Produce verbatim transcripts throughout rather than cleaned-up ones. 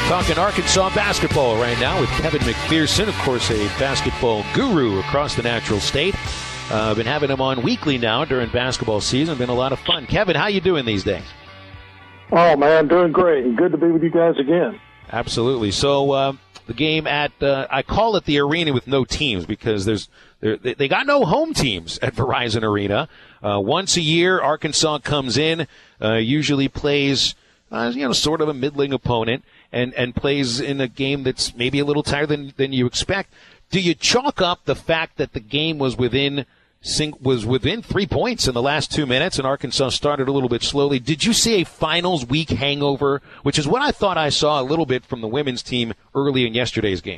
Talking Arkansas basketball right now with Kevin McPherson, of course, a basketball guru across the Natural State. Uh, I've been having him on weekly now during basketball season. Been a lot of fun. Kevin, how you doing these days? Oh, man, doing great. Good to be with you guys again. Absolutely. So uh, the game at, uh, I call it the arena with no teams because there's they, they got no home teams at Verizon Arena. Uh, once a year, Arkansas comes in, uh, usually plays, uh, you know, sort of a middling opponent. And, and plays in a game that's maybe a little tighter than, than you expect. Do you chalk up the fact that the game was within was within three points in the last two minutes and Arkansas started a little bit slowly? Did you see a finals week hangover, which is what I thought I saw a little bit from the women's team early in yesterday's game?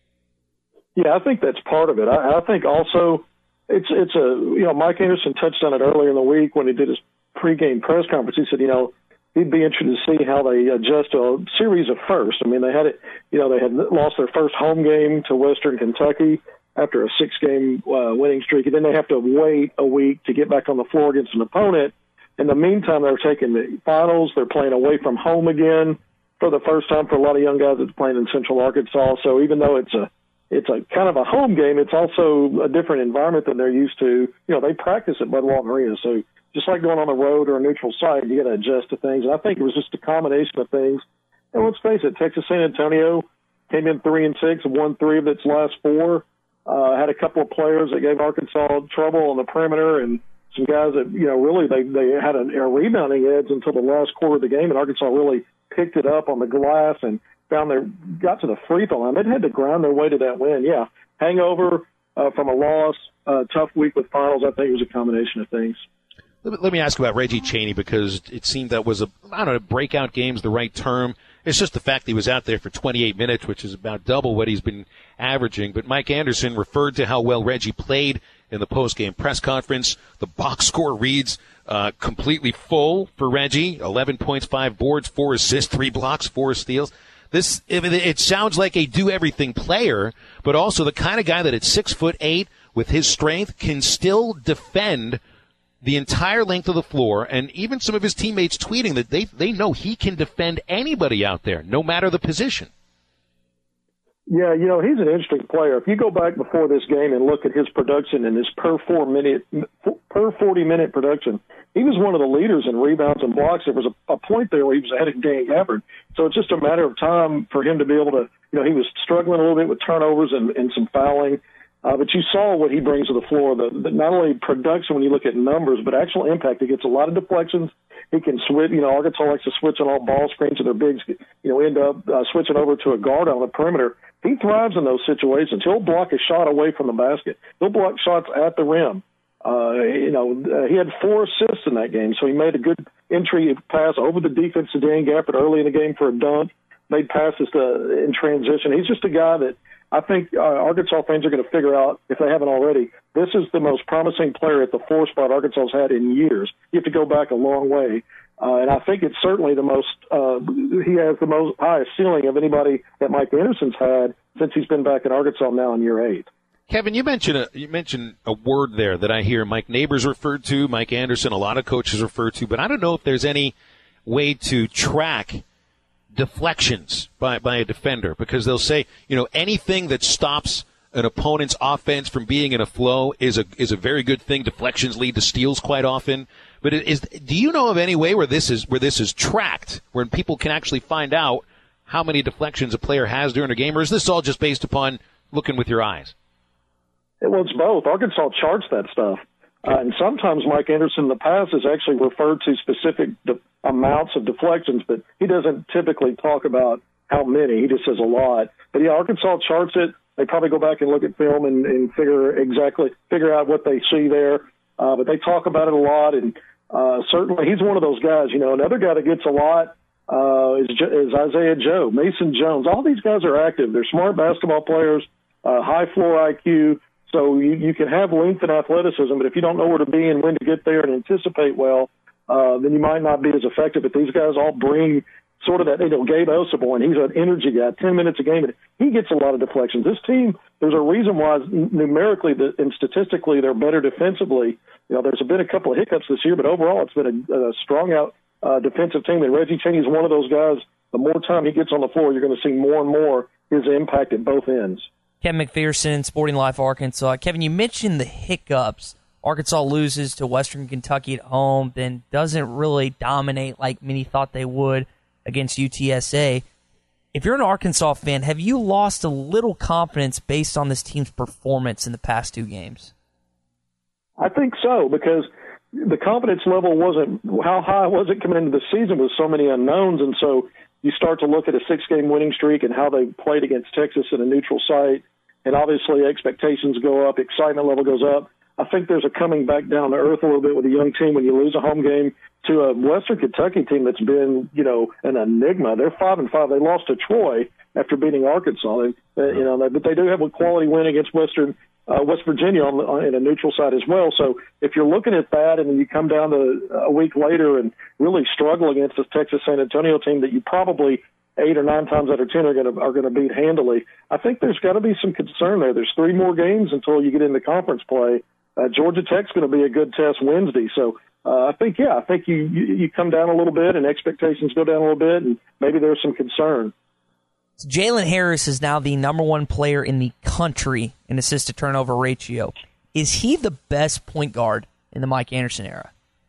Yeah, I think that's part of it. I, I think also it's it's a you know Mike Anderson touched on it earlier in the week when he did his pregame press conference. He said, you know. He'd be interested to see how they adjust to a series of firsts. I mean, they had it, you know, they had lost their first home game to Western Kentucky after a six-game uh, winning streak, and then they have to wait a week to get back on the floor against an opponent. In the meantime, they're taking the finals. They're playing away from home again for the first time for a lot of young guys that's playing in Central Arkansas. So even though it's a it's a kind of a home game, it's also a different environment than they're used to. You know, they practice at Bud Walton Arena, so just like going on the road or a neutral site, you got to adjust to things. And I think it was just a combination of things. And let's face it, Texas San Antonio came in three and six and won three of its last four. Uh, had a couple of players that gave Arkansas trouble on the perimeter, and some guys that you know really they they had a, a rebounding edge until the last quarter of the game, and Arkansas really picked it up on the glass and found their got to the free throw line. They had to grind their way to that win. Yeah, hangover uh, from a loss, uh, tough week with finals. I think it was a combination of things. Let me ask about Reggie Chaney because it seemed that was a, I don't know, breakout game's the right term. It's just the fact that he was out there for twenty-eight minutes, which is about double what he's been averaging. But Mike Anderson referred to how well Reggie played in the post-game press conference. The box score reads uh, completely full for Reggie. eleven points, five boards, four assists, three blocks, four steals. This, it sounds like a do-everything player, but also the kind of guy that at six foot eight with his strength can still defend the entire length of the floor, and even some of his teammates tweeting that they they know he can defend anybody out there, no matter the position. Yeah, you know, he's an interesting player. If you go back before this game and look at his production and his per four minute per forty minute production, he was one of the leaders in rebounds and blocks. There was a, a point there where he was ahead of Dan Gabbard. So it's just a matter of time for him to be able to, you know, he was struggling a little bit with turnovers and, and some fouling. Uh, but you saw what he brings to the floor, the, the, not only production when you look at numbers, but actual impact. He gets a lot of deflections. He can switch, you know, Arkansas likes to switch on all ball screens, so their bigs, you know, end up uh, switching over to a guard on the perimeter. He thrives in those situations. He'll block a shot away from the basket. He'll block shots at the rim. Uh, you know, uh, he had four assists in that game, so he made a good entry pass over the defense to Dan Gabbard early in the game for a dunk, made passes to, in transition. He's just a guy that I think uh, Arkansas fans are going to figure out, if they haven't already, this is the most promising player at the four spot Arkansas's had in years. You have to go back a long way. Uh, and I think it's certainly the most, uh, he has the most highest ceiling of anybody that Mike Anderson's had since he's been back in Arkansas now in year eight. Kevin, you mentioned a, you mentioned a word there that I hear Mike Neighbors referred to, Mike Anderson, a lot of coaches refer to, but I don't know if there's any way to track deflections by, by a defender, because they'll say, you know, anything that stops an opponent's offense from being in a flow is a is a very good thing. Deflections lead to steals quite often. But it is, do you know of any way where this is where this is tracked, where people can actually find out how many deflections a player has during a game, or is this all just based upon looking with your eyes? Well, it's both. Arkansas charts that stuff. Uh, and sometimes Mike Anderson in the past has actually referred to specific de- amounts of deflections, but he doesn't typically talk about how many. He just says a lot. But, yeah, Arkansas charts it. They probably go back and look at film and, and figure exactly figure out what they see there. Uh, but they talk about it a lot, and uh, certainly he's one of those guys. You know, another guy that gets a lot uh, is, is Isaiah Joe, Mason Jones. All these guys are active. They're smart basketball players, uh, high floor I Q. So you, you can have length and athleticism, but if you don't know where to be and when to get there and anticipate well, uh, then you might not be as effective. But these guys all bring sort of that, you know, Gabe Osaborn, he's an energy guy, ten minutes a game, and he gets a lot of deflections. This team, there's a reason why numerically and statistically they're better defensively. You know, there's been a couple of hiccups this year, but overall it's been a, a strong out uh, defensive team, and Reggie Chaney is one of those guys the more time he gets on the floor, you're going to see more and more his impact at both ends. Kevin McPherson, Sporting Life Arkansas. Kevin, you mentioned the hiccups. Arkansas loses to Western Kentucky at home, then doesn't really dominate like many thought they would against U T S A. If you're an Arkansas fan, have you lost a little confidence based on this team's performance in the past two games? I think so, because the confidence level wasn't, how high was it coming into the season with so many unknowns, and so you start to look at a six-game winning streak and how they played against Texas at a neutral site, and obviously expectations go up, excitement level goes up. I think there's a coming back down to earth a little bit with a young team when you lose a home game to a Western Kentucky team that's been, you know, an enigma. They're five and five. They lost to Troy after beating Arkansas. They, they, you know, they, but they do have a quality win against Western uh, West Virginia on, on in a neutral side as well. So if you're looking at that and then you come down to a week later and really struggle against this Texas San Antonio team that you probably eight or nine times out of ten are going to are going to beat handily, I think there's got to be some concern there. There's three more games until you get into conference play. Uh, Georgia Tech's going to be a good test Wednesday. So uh, I think, yeah, I think you, you, you come down a little bit and expectations go down a little bit, and maybe there's some concern. So Jalen Harris is now the number one player in the country in assist-to-turnover ratio. Is he the best point guard in the Mike Anderson era?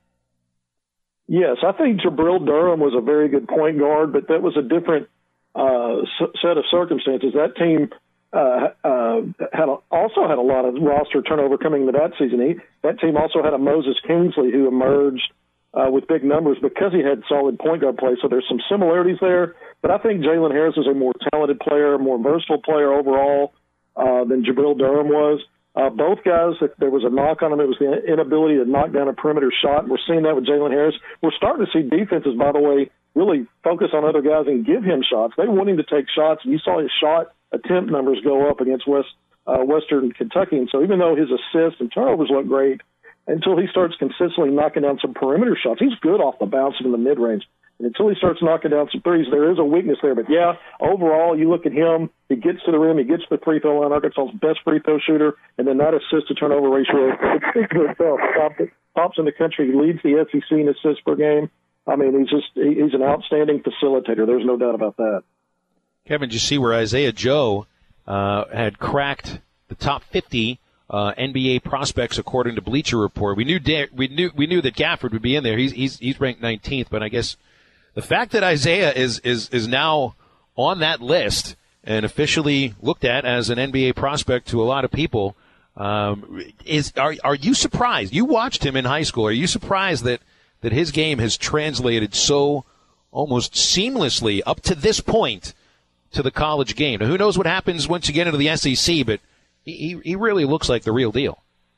Yes, I think Jabril Durham was a very good point guard, but that was a different uh, set of circumstances. That team Uh, uh, had a, also had a lot of roster turnover coming into that season. He, that team also had a Moses Kingsley who emerged uh, with big numbers because he had solid point guard play. So there's some similarities there. But I think Jalen Harris is a more talented player, a more versatile player overall uh, than Jabril Durham was. Uh, both guys, if there was a knock on them, it was the inability to knock down a perimeter shot. We're seeing that with Jalen Harris. We're starting to see defenses, by the way, really focus on other guys and give him shots. They want him to take shots. You saw his shot attempt numbers go up against West uh, Western Kentucky. And so even though his assists and turnovers look great, until he starts consistently knocking down some perimeter shots, he's good off the bounce and in the mid-range. And until he starts knocking down some threes, there is a weakness there. But, yeah, overall, you look at him, he gets to the rim, he gets to the free throw line, Arkansas's best free throw shooter, and then that assist-to-turnover ratio, it speaks for itself. Top, tops in the country, he leads the S E C in assists per game. I mean, he's just he's an outstanding facilitator. There's no doubt about that. Kevin, did you see where Isaiah Joe uh, had cracked the top fifty uh, N B A prospects according to Bleacher Report? We knew da- we knew we knew that Gafford would be in there. He's he's he's ranked nineteenth, but I guess the fact that Isaiah is is is now on that list and officially looked at as an N B A prospect to a lot of people um, is are are you surprised? You watched him in high school. Are you surprised that that his game has translated so almost seamlessly up to this point to the college game? Now, who knows what happens once you get into the S E C, but he he really looks like the real deal.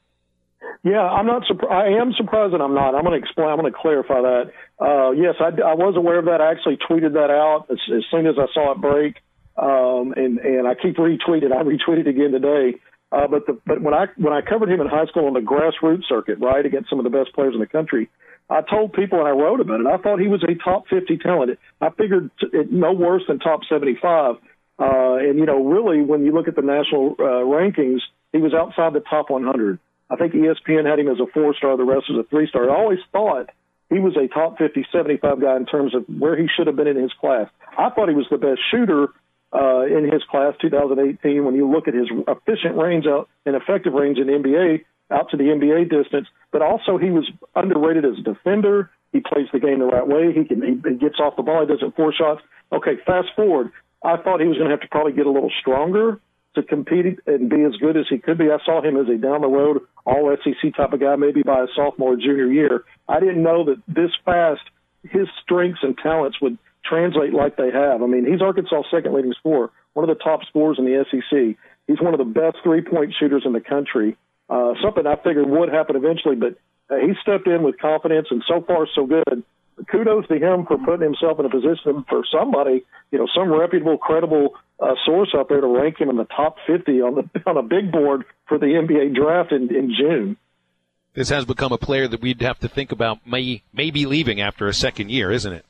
Yeah, I'm not surprised. I am surprised and I'm not. I'm going to explain. I'm going to clarify that. Uh, yes, I, I was aware of that. I actually tweeted that out as, as soon as I saw it break, um, and and I keep retweeting. I retweeted again today. Uh, but the, but when I when I covered him in high school on the grassroots circuit, right, against some of the best players in the country, I told people and I wrote about it. I thought he was a top fifty talent. I figured it no worse than top seventy-five. Uh, and, you know, really, when you look at the national uh, rankings, he was outside the top one hundred. I think E S P N had him as a four-star, the rest as a three-star. I always thought he was a top fifty, seventy-five guy in terms of where he should have been in his class. I thought he was the best shooter uh, in his class, two thousand eighteen, when you look at his efficient range out and effective range in the N B A, out to the N B A distance, but also he was underrated as a defender. He plays the game the right way. He can he, he gets off the ball. He doesn't force shots. Okay, fast forward. I thought he was going to have to probably get a little stronger to compete and be as good as he could be. I saw him as a down-the-road, all-S E C type of guy, maybe by his sophomore or junior year. I didn't know that this fast his strengths and talents would translate like they have. I mean, he's Arkansas' second-leading scorer, one of the top scorers in the S E C. He's one of the best three-point shooters in the country. Uh, something I figured would happen eventually, but uh, he stepped in with confidence, and so far so good. Kudos to him for putting himself in a position for somebody, you know, some reputable, credible uh, source out there to rank him in the top fifty on the on a big board for the N B A draft in, in June. This has become a player that we'd have to think about may maybe leaving after a second year, isn't it?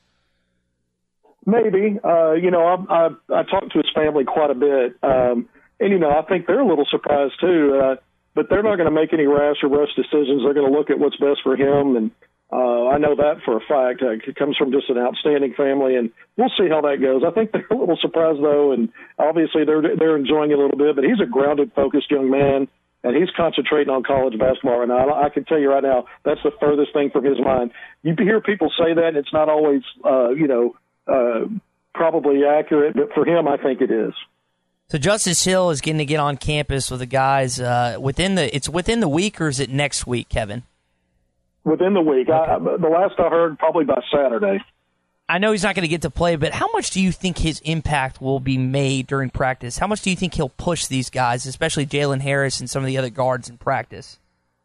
Maybe. Uh, you know, I, I I talked to his family quite a bit, um, and you know, I think they're a little surprised too. Uh, but they're not going to make any rash or rush decisions. They're going to look at what's best for him and. Uh, I know that for a fact. Uh, he comes from just an outstanding family, and we'll see how that goes. I think they're a little surprised, though, and obviously they're they're enjoying it a little bit. But he's a grounded, focused young man, and he's concentrating on college basketball right now. I can tell you right now, that's the furthest thing from his mind. You hear people say that, and it's not always, uh, you know, uh, probably accurate, but for him, I think it is. So Justice Hill is getting to get on campus with the guys uh, within the. It's within the week, or is it next week, Kevin? Within the week. Okay. I, the last I heard, probably by Saturday. I know he's not going to get to play, but how much do you think his impact will be made during practice? How much do you think he'll push these guys, especially Jalen Harris and some of the other guards in practice?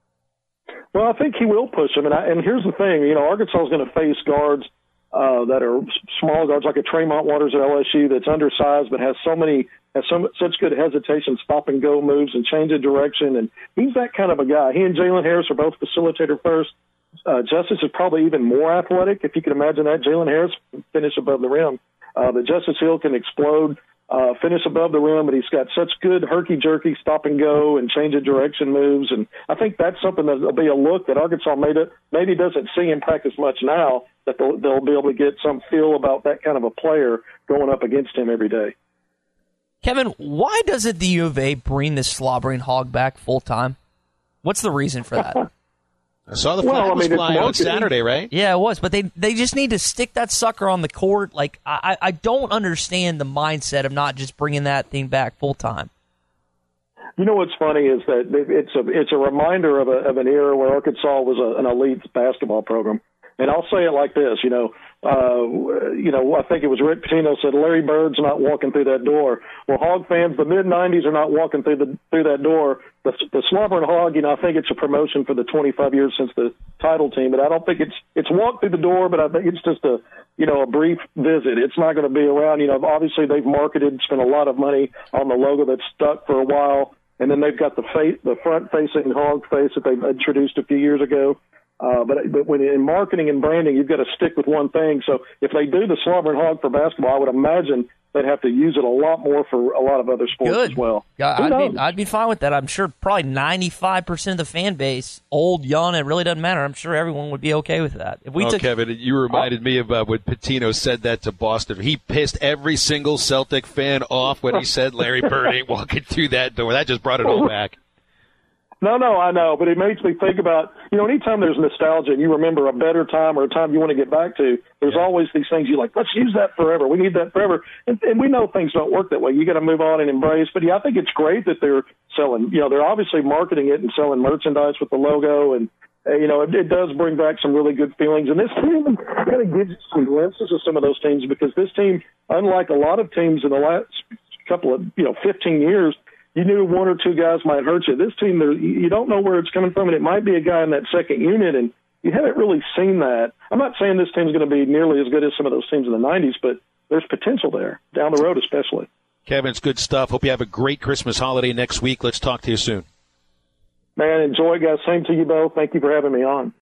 Well, I think he will push them. And, I, and here's the thing, you know, Arkansas is going to face guards uh, that are small guards, like a Tremont Waters at L S U that's undersized but has so many has so such good hesitation, stop and go moves, and change of direction. And he's that kind of a guy. He and Jalen Harris are both facilitator first. Uh, Justice is probably even more athletic, if you can imagine that. Jalen Harris can finish above the rim. Uh, but Justice Hill can explode, uh, finish above the rim, but he's got such good herky-jerky stop and go and change of direction moves. And I think that's something that will be a look that Arkansas maybe, maybe doesn't see in practice much now, that they'll, they'll be able to get some feel about that kind of a player going up against him every day. Kevin, why doesn't the U of A bring this slobbering hog back full-time? What's the reason for that? I saw the flag well, I was mean, flying on Saturday, right? Yeah, it was, but they they just need to stick that sucker on the court. Like, I, I don't understand the mindset of not just bringing that thing back full-time. You know what's funny is that it's a it's a reminder of a of an era where Arkansas was a, an elite basketball program. And I'll say it like this, you know, uh, you know, I think it was Rick Pitino said Larry Bird's not walking through that door. Well, Hog fans, the mid nineties are not walking through the through that door. The, the slobbering Hog, you know, I think it's a promotion for the twenty-five years since the title team, but I don't think it's it's walked through the door, but I think it's just a, you know, a brief visit. It's not going to be around. You know, obviously they've marketed, spent a lot of money on the logo that's stuck for a while, and then they've got the face, the front-facing Hog face that they introduced a few years ago. Uh, but but when in marketing and branding, you've got to stick with one thing. So if they do the slobbering Hog for basketball, I would imagine they'd have to use it a lot more for a lot of other sports Good. as well. Yeah, I'd be, I'd be fine with that. I'm sure probably ninety-five percent of the fan base, old, young, it really doesn't matter. I'm sure everyone would be okay with that. If we oh, took, Kevin, you reminded me about when Pitino said that to Boston. He pissed every single Celtic fan off when he said Larry Bird ain't walking through that door. That just brought it all back. No, no, I know, but it makes me think about, you know, anytime there's nostalgia and you remember a better time or a time you want to get back to, there's yeah. always these things you're like, let's use that forever. We need that forever. And, and we know things don't work that way. You got to move on and embrace. But, yeah, I think it's great that they're selling, you know, they're obviously marketing it and selling merchandise with the logo. And, uh, you know, it, it does bring back some really good feelings. And this team kind of gives you some glimpses of some of those teams, because this team, unlike a lot of teams in the last couple of, you know, fifteen years, you knew one or two guys might hurt you. This team, you don't know where it's coming from, and it might be a guy in that second unit, and you haven't really seen that. I'm not saying this team's going to be nearly as good as some of those teams in the nineties, but there's potential there, down the road especially. Kevin, it's good stuff. Hope you have a great Christmas holiday next week. Let's talk to you soon. Man, enjoy, guys. Same to you both. Thank you for having me on.